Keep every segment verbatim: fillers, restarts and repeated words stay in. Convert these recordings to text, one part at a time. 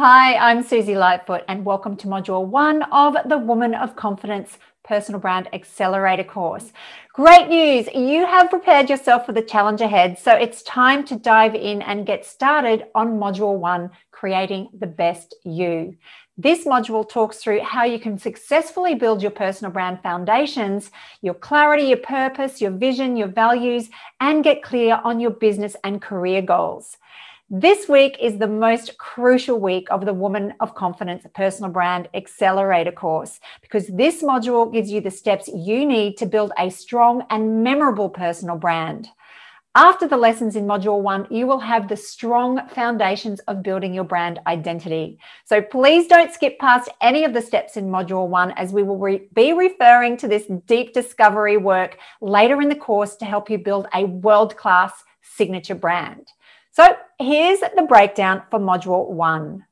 Hi, I'm Susie Lightfoot and welcome to Module one of the Woman of Confidence Personal Brand Accelerator course. Great news, you have prepared yourself for the challenge ahead, so it's time to dive in and get started on Module one, Creating the Best You. This module talks through how you can successfully build your personal brand foundations, your clarity, your purpose, your vision, your values, and get clear on your business and career goals. This week is the most crucial week of the Woman of Confidence Personal Brand Accelerator course because this module gives you the steps you need to build a strong and memorable personal brand. After the lessons in Module one, you will have the strong foundations of building your brand identity. So please don't skip past any of the steps in Module one as we will re- be referring to this deep discovery work later in the course to help you build a world-class signature brand. So here's the breakdown for Module one.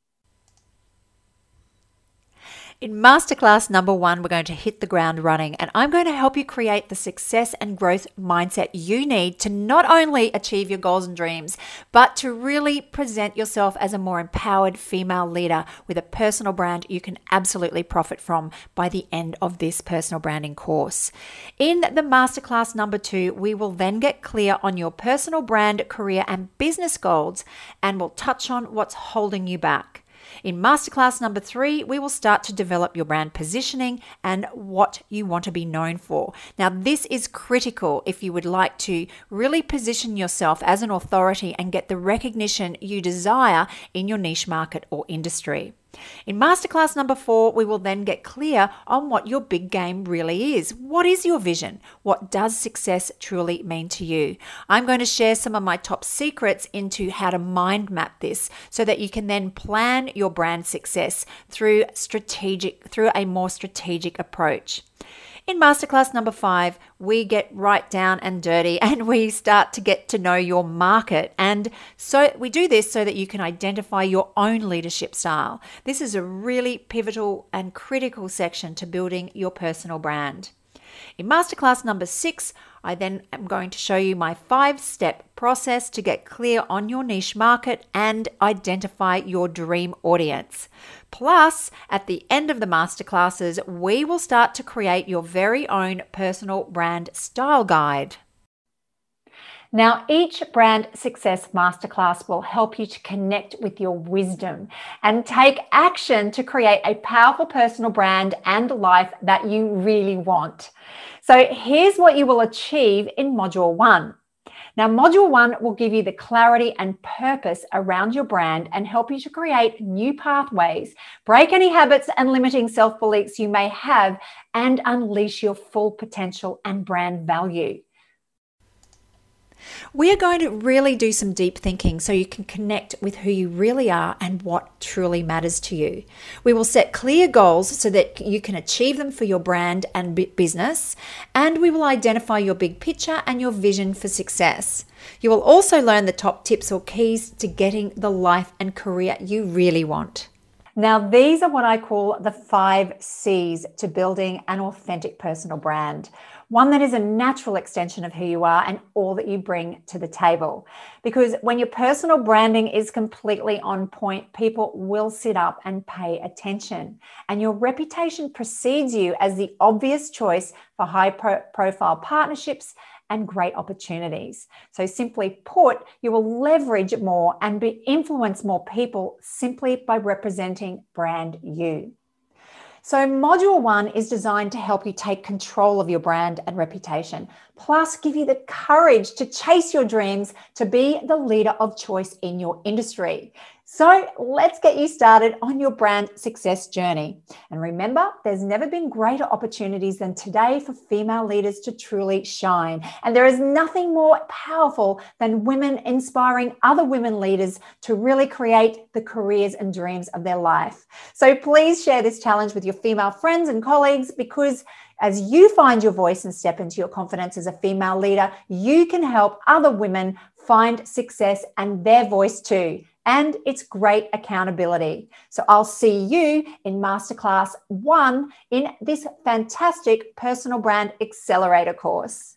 In Masterclass number one, we're going to hit the ground running, and I'm going to help you create the success and growth mindset you need to not only achieve your goals and dreams, but to really present yourself as a more empowered female leader with a personal brand you can absolutely profit from by the end of this personal branding course. In the Masterclass number two, we will then get clear on your personal brand, career, and business goals, and we'll touch on what's holding you back. In Masterclass number three, we will start to develop your brand positioning and what you want to be known for. Now, this is critical if you would like to really position yourself as an authority and get the recognition you desire in your niche market or industry. In Masterclass number four, we will then get clear on what your big game really is. What is your vision? What does success truly mean to you? I'm going to share some of my top secrets into how to mind map this so that you can then plan your brand success through strategic, through a more strategic approach. In Masterclass number five, we get right down and dirty and we start to get to know your market. And so we do this so that you can identify your own leadership style. This is a really pivotal and critical section to building your personal brand. In Masterclass number six, I then am going to show you my five-step process to get clear on your niche market and identify your dream audience. Plus, at the end of the masterclasses, we will start to create your very own personal brand style guide. Now, each brand success masterclass will help you to connect with your wisdom and take action to create a powerful personal brand and life that you really want. So here's what you will achieve in Module one. Now, Module one will give you the clarity and purpose around your brand and help you to create new pathways, break any habits and limiting self-beliefs you may have, and unleash your full potential and brand value. We are going to really do some deep thinking so you can connect with who you really are and what truly matters to you. We will set clear goals so that you can achieve them for your brand and business, and we will identify your big picture and your vision for success. You will also learn the top tips or keys to getting the life and career you really want. Now, these are what I call the five C's to building an authentic personal brand. One that is a natural extension of who you are and all that you bring to the table. Because when your personal branding is completely on point, people will sit up and pay attention. And your reputation precedes you as the obvious choice for high pro- profile partnerships and great opportunities. So simply put, you will leverage more and be influence more people simply by representing brand you. So Module one is designed to help you take control of your brand and reputation, plus give you the courage to chase your dreams to be the leader of choice in your industry. So let's get you started on your brand success journey. And remember, there's never been greater opportunities than today for female leaders to truly shine. And there is nothing more powerful than women inspiring other women leaders to really create the careers and dreams of their life. So please share this challenge with your female friends and colleagues, because as you find your voice and step into your confidence as a female leader, you can help other women find success and their voice too. And it's great accountability. So I'll see you in Masterclass one in this fantastic Personal Brand Accelerator course.